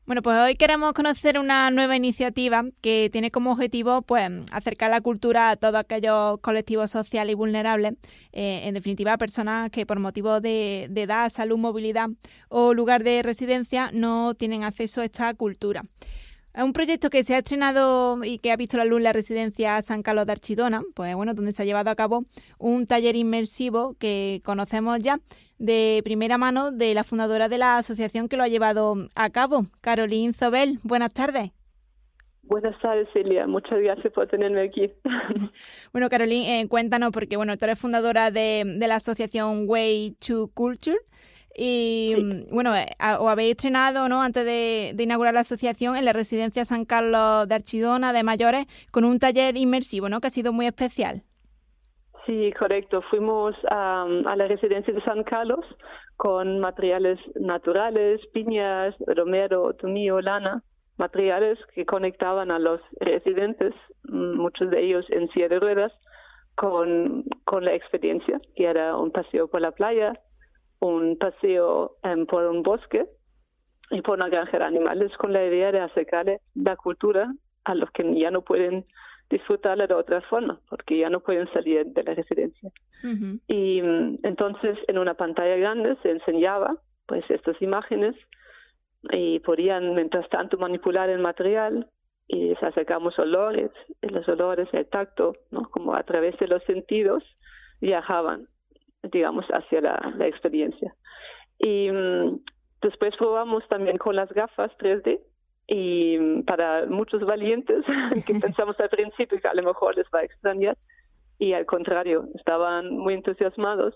Bueno, pues hoy queremos conocer una nueva iniciativa que tiene como objetivo pues acercar la cultura a todos aquellos colectivos sociales y vulnerables, en definitiva, personas que por motivos de edad, salud, movilidad o lugar de residencia no tienen acceso a esta cultura. Es un proyecto que se ha estrenado y que ha visto la luz en la residencia San Carlos de Archidona, pues bueno, donde se ha llevado a cabo un taller inmersivo que conocemos ya de primera mano de la fundadora de la asociación que lo ha llevado a cabo, Caroline Zobel. Buenas tardes. Buenas tardes, Celia. Muchas gracias por tenerme aquí. Bueno, Caroline, cuéntanos, porque bueno, tú eres fundadora de la asociación Way to Culture. Y sí. Bueno, os habéis estrenado, ¿no?, antes de inaugurar la asociación en la residencia San Carlos de Archidona de mayores con un taller inmersivo, ¿no?, que ha sido muy especial. Sí, correcto. Fuimos a la residencia de San Carlos con materiales naturales, piñas, romero, tomillo, lana, materiales que conectaban a los residentes, muchos de ellos en silla de ruedas, con la experiencia, que era un paseo por la playa, un paseo por un bosque y por una granja de animales, con la idea de acercarle la cultura a los que ya no pueden disfrutarla de otra forma, porque ya no pueden salir de la residencia. Uh-huh. Y entonces en una pantalla grande se enseñaba pues estas imágenes y podían mientras tanto manipular el material y acercamos olores, y los olores, el tacto, ¿no?, como a través de los sentidos viajaban, digamos, hacia la experiencia. Y después probamos también con las gafas 3D y para muchos valientes que pensamos al principio que a lo mejor les va a extrañar y al contrario, estaban muy entusiasmados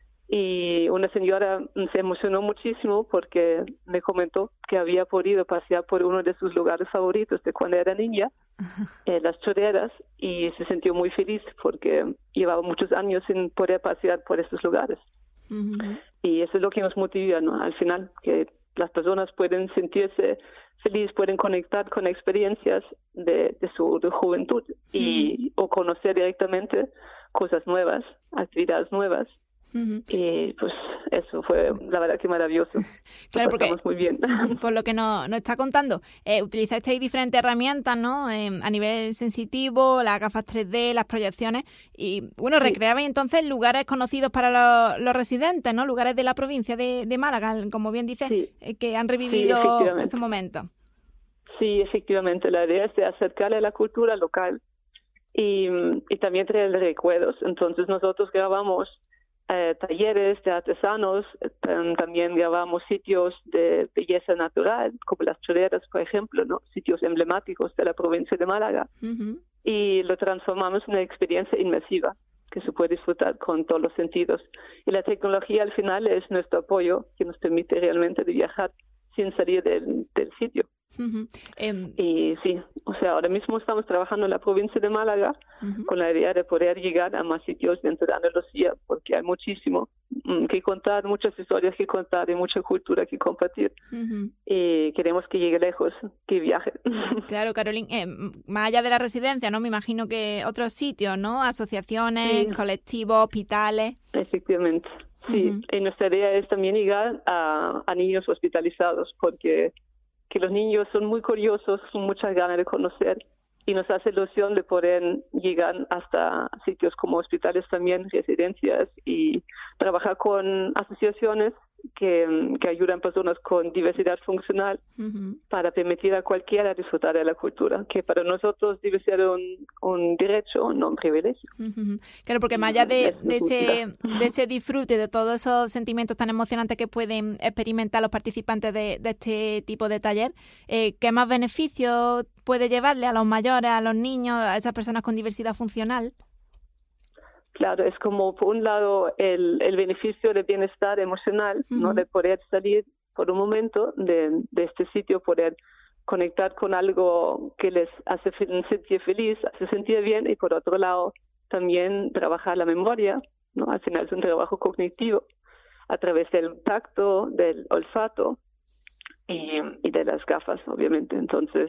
y una señora se emocionó muchísimo porque me comentó que había podido pasear por uno de sus lugares favoritos de cuando era niña, las chorreras, y se sintió muy feliz porque llevaba muchos años sin poder pasear por estos lugares. Uh-huh. Y eso es lo que nos motiva, ¿no?, al final, que las personas pueden sentirse felices, pueden conectar con experiencias de su juventud y o conocer directamente cosas nuevas, actividades nuevas. Uh-huh. Y pues eso fue la verdad que maravilloso. Claro, porque muy bien. Por lo que nos está contando, utilizasteis diferentes herramientas, ¿no?, a nivel sensitivo, las gafas 3D, las proyecciones, y bueno, recreabais entonces lugares conocidos para los residentes, ¿no?, lugares de la provincia de Málaga, como bien dices, que han revivido ese momento. Sí, efectivamente, la idea es de acercarle a la cultura local y también traer recuerdos. Entonces nosotros grabamos talleres de artesanos, también grabamos sitios de belleza natural, como las chorreras, por ejemplo, ¿no?, sitios emblemáticos de la provincia de Málaga, uh-huh, y lo transformamos en una experiencia inmersiva que se puede disfrutar con todos los sentidos. Y la tecnología al final es nuestro apoyo que nos permite realmente de viajar sin salir del sitio. Uh-huh. Y sí, o sea, ahora mismo estamos trabajando en la provincia de Málaga, uh-huh, con la idea de poder llegar a más sitios dentro de Andalucía, porque hay muchísimo que contar, muchas historias que contar y mucha cultura que compartir. Uh-huh. Y queremos que llegue lejos, que viaje. Claro, Caroline, más allá de la residencia, ¿no?, me imagino que otros sitios, ¿no?, asociaciones, colectivos, hospitales. Efectivamente, sí. Uh-huh. Y nuestra idea es también llegar a niños hospitalizados, porque que los niños son muy curiosos, con muchas ganas de conocer, y nos hace ilusión de poder llegar hasta sitios como hospitales también, residencias, y trabajar con asociaciones que ayudan a personas con diversidad funcional, uh-huh, para permitir a cualquiera disfrutar de la cultura, que para nosotros debe ser un derecho, no un privilegio. Uh-huh. Claro, porque más allá de ese disfrute, de todos esos sentimientos tan emocionantes que pueden experimentar los participantes de este tipo de taller, ¿qué más beneficios puede llevarle a los mayores, a los niños, a esas personas con diversidad funcional? Claro, es como, por un lado, el beneficio de bienestar emocional, uh-huh, ¿no?, de poder salir por un momento de este sitio, poder conectar con algo que les hace sentir feliz, hace sentir bien, y por otro lado, también trabajar la memoria, ¿no? Al final es un trabajo cognitivo a través del tacto, del olfato y de las gafas, obviamente. Entonces,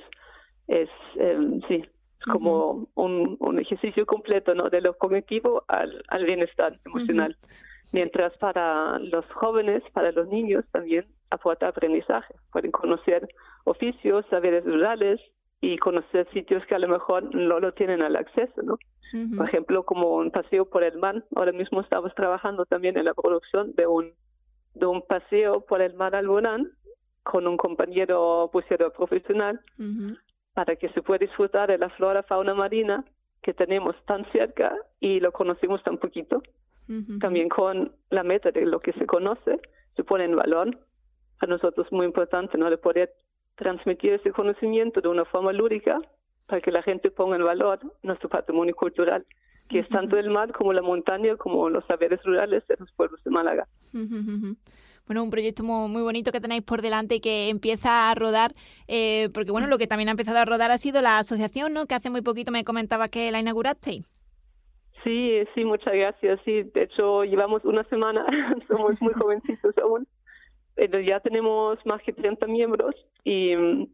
sí. Es como un ejercicio completo, ¿no?, de lo cognitivo al bienestar emocional. Uh-huh. Mientras para los jóvenes, para los niños también, aporta aprendizaje. Pueden conocer oficios, saberes rurales y conocer sitios que a lo mejor no lo tienen al acceso, ¿no? Uh-huh. Por ejemplo, como un paseo por el mar. Ahora mismo estamos trabajando también en la producción de un paseo por el mar Alborán con un compañero buceador profesional, uh-huh, para que se pueda disfrutar de la flora, fauna marina que tenemos tan cerca y lo conocemos tan poquito. Uh-huh. También con la meta de lo que se conoce, se pone en valor. A nosotros es muy importante, ¿no?, de poder transmitir ese conocimiento de una forma lúdica para que la gente ponga en valor nuestro patrimonio cultural, que es tanto el mar como la montaña, como los saberes rurales de los pueblos de Málaga. Bueno, un proyecto muy, muy bonito que tenéis por delante y que empieza a rodar, porque bueno, lo que también ha empezado a rodar ha sido la asociación, ¿no?, que hace muy poquito me comentabas que la inaugurasteis. Sí, muchas gracias. Sí, de hecho, llevamos una semana, somos muy jovencitos aún. Pero ya tenemos más de 30 miembros y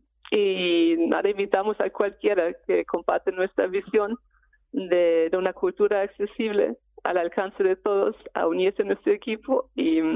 nada, invitamos a cualquiera que comparte nuestra visión de una cultura accesible al alcance de todos a unirse a nuestro equipo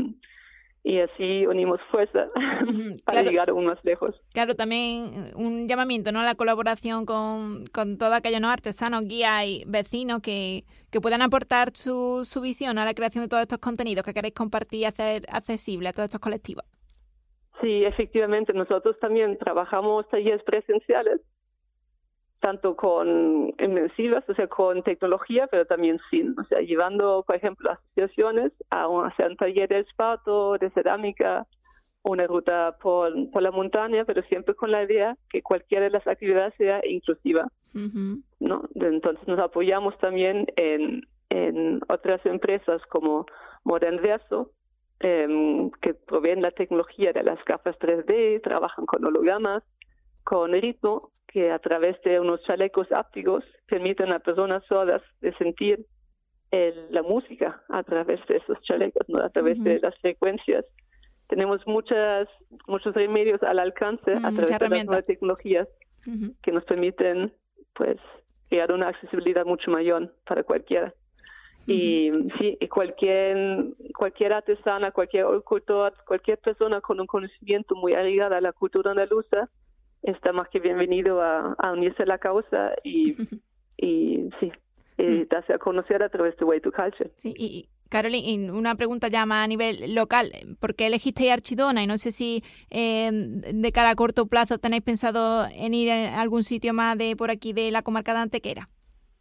y así unimos fuerza para llegar aún más lejos. Claro, también un llamamiento, ¿no?, a la colaboración con todos aquellos, ¿no?, artesanos, guías y vecinos que puedan aportar su visión a la creación de todos estos contenidos que queréis compartir y hacer accesible a todos estos colectivos. Sí, efectivamente, nosotros también trabajamos talleres presenciales, tanto con inmersivas, o sea, con tecnología, pero también sin, o sea, llevando, por ejemplo, asociaciones a hacer un taller de esparto, de cerámica, una ruta por la montaña, pero siempre con la idea que cualquiera de las actividades sea inclusiva, uh-huh, ¿no? Entonces nos apoyamos también en otras empresas como Modern Verso, que proveen la tecnología de las gafas 3D, trabajan con hologramas, con Ritmo, que a través de unos chalecos ápticos permiten a personas sordas de sentir la música a través de esos chalecos, ¿no?, a través, uh-huh, de las frecuencias. Tenemos muchos remedios al alcance a través de las nuevas tecnologías, uh-huh, que nos permiten, pues, crear una accesibilidad mucho mayor para cualquiera. Uh-huh. Y sí, y cualquier artesana, cualquier horticultor, cualquier persona con un conocimiento muy arraigado a la cultura andaluza está más que bienvenido a unirse a la causa y sí, darse a conocer a través de Way to Culture. Sí, y Caroline, una pregunta ya más a nivel local. ¿Por qué elegisteis Archidona? Y no sé si de cara a corto plazo tenéis pensado en ir a algún sitio más de por aquí de la comarca de Antequera.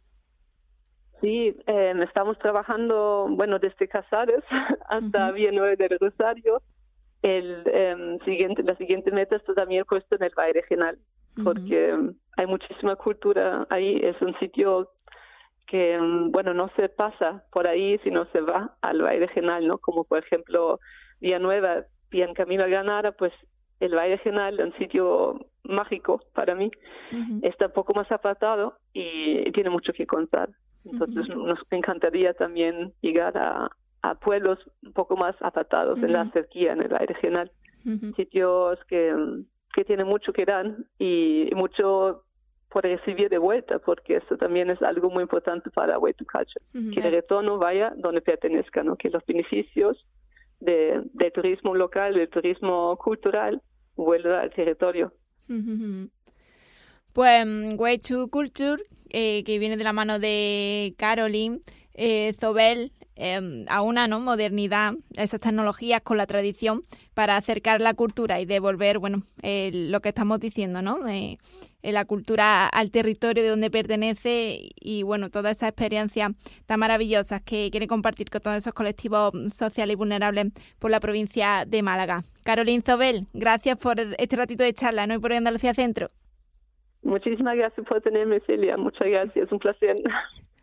Sí, estamos trabajando, bueno, desde Casares hasta, uh-huh, Villanueva del Rosario. La siguiente meta está también puesto en el Valle Regional, porque, uh-huh, hay muchísima cultura ahí. Es un sitio que, bueno, no se pasa por ahí, sino se va al Valle Regional, ¿no? Como por ejemplo Villanueva, bien camino a Granada, pues el Valle Regional es un sitio mágico para mí. Uh-huh. Está un poco más apartado y tiene mucho que contar. Entonces, uh-huh, nos encantaría también llegar a pueblos un poco más apartados, uh-huh, en la cerquía, en el Valle Regional. Uh-huh. Sitios que tienen mucho que dar y mucho por recibir de vuelta, porque eso también es algo muy importante para Way to Culture, uh-huh, que el retorno vaya donde pertenezca, ¿no?, que los beneficios del turismo local, del turismo cultural, vuelvan al territorio. Uh-huh. Pues Way to Culture, que viene de la mano de Caroline Zobel, a una, ¿no?, modernidad, esas tecnologías con la tradición para acercar la cultura y devolver, bueno, lo que estamos diciendo, ¿no?, la cultura al territorio de donde pertenece y, bueno, todas esas experiencias tan maravillosas que quiere compartir con todos esos colectivos sociales y vulnerables por la provincia de Málaga. Caroline Zobel, gracias por este ratito de charla, ¿no?, y por Andalucía Centro. Muchísimas gracias por tenerme, Celia. Muchas gracias, un placer.